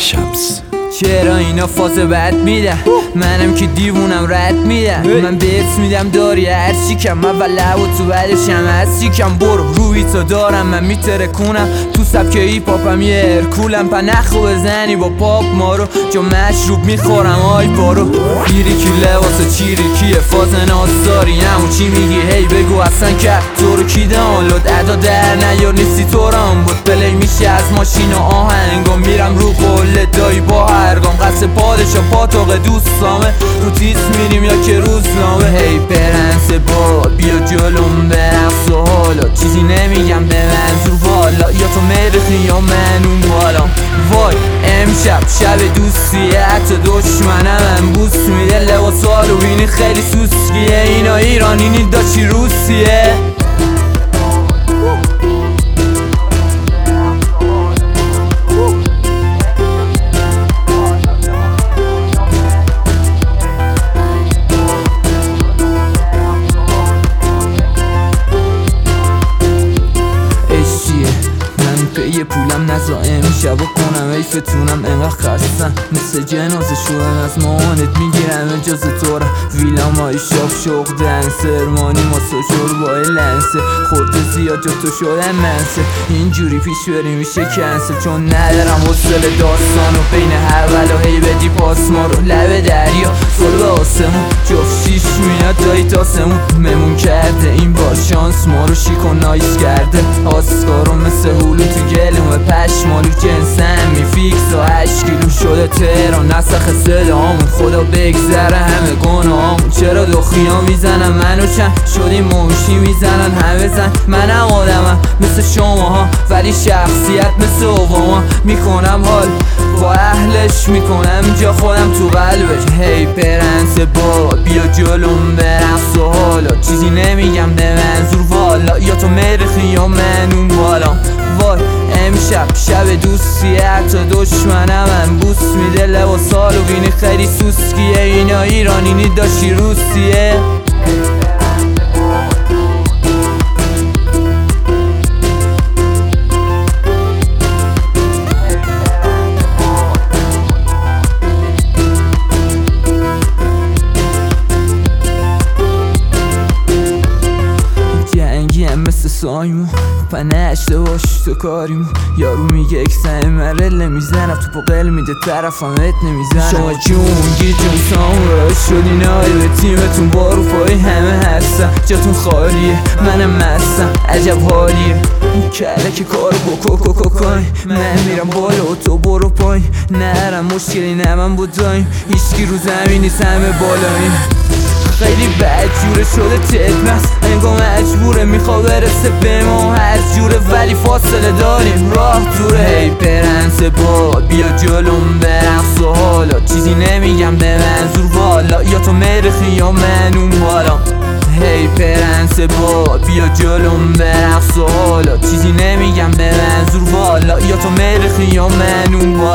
شمس. چرا اینا فاز بد میدن، منم که دیوونم رد میدن. من بهت میدم داری هرچی کم، من و لب و تو بعدشم هستی کم. برو روی تو دارم من میترکونم، تو سبک ایپاپم یه هرکولم. پنخو بزنی با پاپ مارو، جا مشروب میخورم آی بارو. گیری کی لباس چیری کیه، فاز نازداری همون چی میگی هی بگو اصلا که تو رو کی دانلود ادا در نیار نیستی تو رام بود. پلی میشه از ماشین و آهنگم، میرم رو قله دایی با هرگام. قصد پادشا پاتوق دوستامه، رو تیس میریم یا که روزنامه. هی پرنس با بیا جلوم برقص و حالا چیزی نمیگم به منظور والا، یا تو مرخی یا من اون بالا. وای امشب شب دوستیه، حتی دشمنم بوس میده. لباس هالووینی خیلی سوسکیه، اینا ایرانی نی داشتی روسیه. یه پولم نزا امشب کنم ایفتونم انقدر خستم، مثل جنازه شدن از مامانت میگیرم اجازه تو را. ویلام های شاف شوق دنسر مانی ماسا شوربای لنسه، خورده زیاد جا تو شدن منسه. اینجوری پیش بری میشه کنسل، چون ندارم حوصله داستانو بین اول و هی بدی پاس ما رو. لب دریا سال به آسمون، جفت شیش میاد دایی تاسمون. ممون کرده این بار شانس ما رو شیک و نایس کرده. آسکارو مثل هولو تو گلومه پشمالو جنسم میفیکس و 8 کیلو شده تهران. نسخ صدامون خدا بگذره همه گناهامون. چرا دخیا میزنن منو چند شدیم موشی میزنن همه زن. منم آدمم مثل شماها ولی شخصیت مثل اوباما. میکنم حال با اهلش، میکنم جا خودم تو قلبش. هی پرنس با بیا جلوم برقص و حالا چیزی نمیگم به منظور والا، یا تو مرخی یا من اون بالا. وای امشب شب دوستیه، حتی دشمنم بوس میده. لباس هالووینی خیلی سوسکیه، اینا ایرانی نی داشتی روسیه. مثل سایمون پنشته باش تو کاریمون. یارو میگه اکسن مرله میزنم تو بقل میده طرفم ات نمیزنم. شما جونگی جون سامورا شدین های به تیمتون با روپایی همه هستم. جاتون خالیه منم مستم عجب حالیه. کله که کارو بکو کنی، من میرم بالا و تو برو پایین. نرم مشکلی نه من بوداییم، هیچکی رو زمین نیست همه بالاییم. خیلی بد جوره شده تدمست، انگاه مجبوره میخواد برسه به ما هر جوره، ولی فاصله داریم راه دوره. هی پرنس با بیا جلوم برقص و حالا چیزی نمیگم به منظور والا، یا تو مرخی یا من اون بالا. هی پرنس با بیا جلوم برقص و حالا چیزی نمیگم به منظور والا، یا تو مرخی یا من اون بالا.